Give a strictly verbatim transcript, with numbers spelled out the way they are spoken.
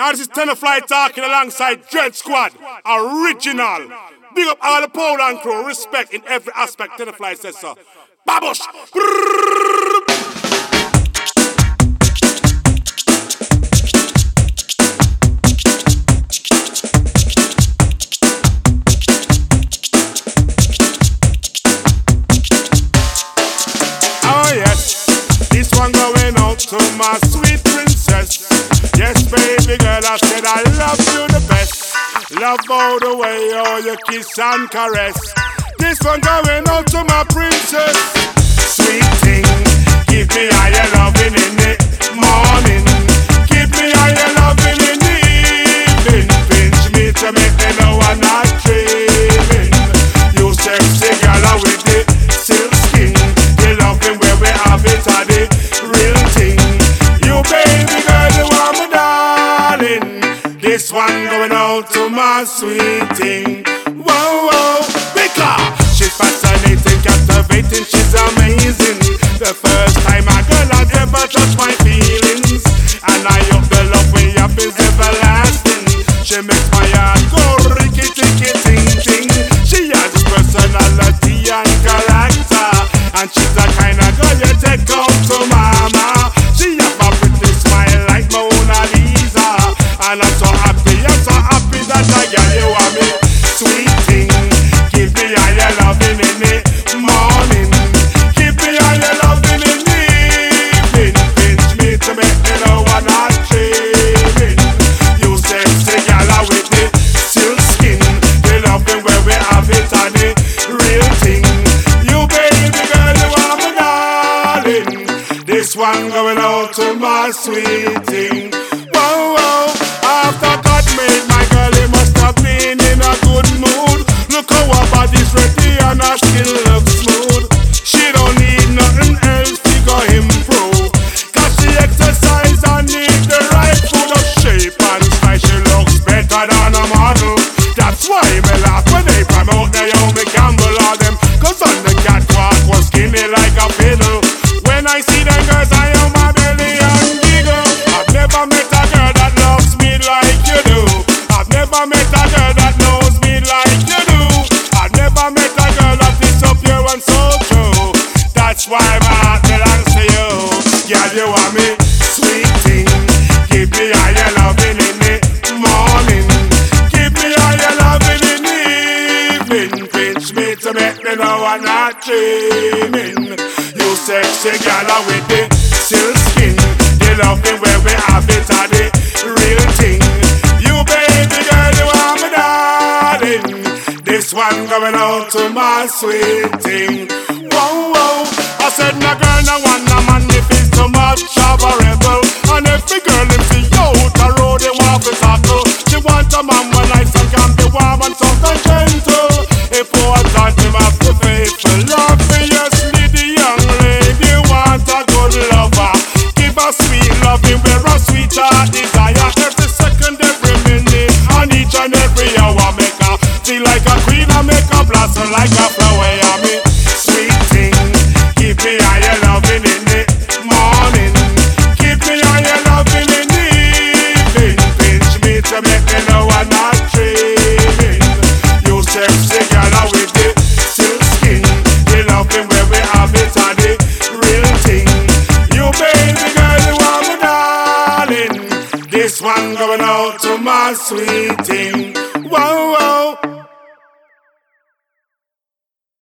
Now this is Tenafly talking alongside Dread Squad, original. Big up all the Poland crew, respect in every aspect. Tenafly says so. Babush! Oh yes, this one going out to my sweet princess. Yes, baby girl, I said I love you the best. Love all the way, oh, you kiss and caress. This one going out to my princess. Sweet thing, give me all your loving in the morning. Give me all your loving in the evening. Pinch me to make me know I'm not dreaming. You sexy girl with the silk skin. The loving where we have it are the real thing. You baby girl, you are my darling. This one going out to my sweet thing. Whoa, whoa, because she's fascinating, captivating, she's amazing. The first time a girl has ever touched my feelings, and I hope the love we have is everlasting. She makes my heart go ricky ticky ting ting. She has personality and character, and she's the kind of girl you take home to mama. She has a pretty smile like Mona Lisa, and I'm so happy, I'm so happy that I got you on me. Sweet thing, give me all your loving in the morning. Give me all your loving in the evening. Pinch me to make me know I'm not dreaming. You sexy gala with the silk skin. The loving where we have it on the real thing. You baby girl, you are my darling. This one going out to my sweet thing. Whoa, whoa, after God made my girl, he must have been in a good mood. Look how her body's ready and her skin looks smooth. She don't need nothing else to go improve, cause she exercise and need the right food of shape and style. She looks better than a model. That's why me laugh when they promote Naomi Campbell or them, cause on the catwalk was skinny like a fiddle. When I see them girls I am my belly and giggle. I've never met a girl that loves me like you do. I've never met a girl that knows me like you do. I've never met a girl that is so pure and so true. That's why my heart belongs to you. Girl, you are me, sweet thing. Give me all your loving in the morning. Give me all your loving in the evening. Pinch me to make me know I'm not dreaming. You sexy gala with the silk skin. The loving where we have it are the real thing. You baby girl, you are my darling. This one going out to my sweet thing. Whoa, whoa, I said no girl, no one, no man if it's too much of a rebel. And if the girl if she out the road, they want to tackle. She want a man when nice and can be warm and soft and gentle. Important him have to faithful. Obviously the young lady want a good lover. Give her sweet loving where a sweet heart desire. Every second, every minute, and each and every hour make her feel like a queen and make her blossom like a flower. Yeah, me sweet thing, give me all your loving in the morning. Give me all your loving in the evening. Pinch me to make me know I'm not dreaming. You sexy girl with the silk skin. The loving where we have it are the real thing. You baby girl, you are my darling. This one going out to my sweet thing.